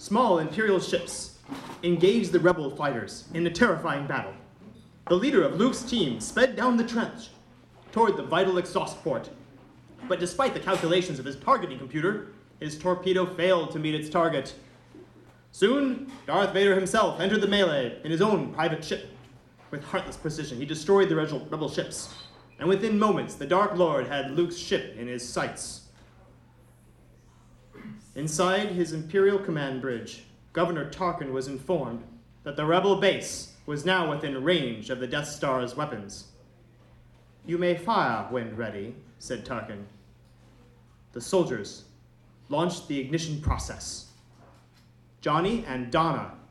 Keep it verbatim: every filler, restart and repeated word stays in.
small Imperial ships engaged the rebel fighters in a terrifying battle. The leader of Luke's team sped down the trench toward the vital exhaust port, but despite the calculations of his targeting computer, his torpedo failed to meet its target. Soon, Darth Vader himself entered the melee in his own private ship. With heartless precision, he destroyed the rebel ships, and within moments, the Dark Lord had Luke's ship in his sights. Inside his Imperial command bridge, Governor Tarkin was informed that the rebel base was now within range of the Death Star's weapons. "You may fire when ready," said Tarkin. The soldiers launched the ignition process. Johnny and Donna